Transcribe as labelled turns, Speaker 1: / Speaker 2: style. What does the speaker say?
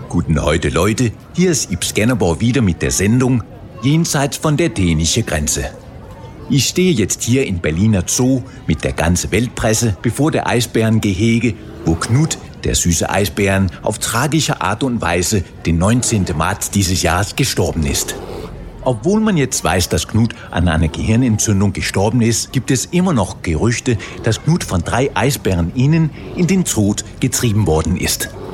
Speaker 1: Guten heute Leute, hier ist Yves Scannerbau wieder mit der Sendung Jenseits von der dänischen Grenze. Ich stehe jetzt hier in Berliner Zoo mit der ganzen Weltpresse bevor der Eisbärengehege, wo Knut, der süße Eisbären, auf tragische Art und Weise den 19. März dieses Jahres gestorben ist. Obwohl man jetzt weiß, dass Knut an einer Gehirnentzündung gestorben ist, gibt es immer noch Gerüchte, dass Knut von 3 Eisbären in den Tod getrieben worden ist.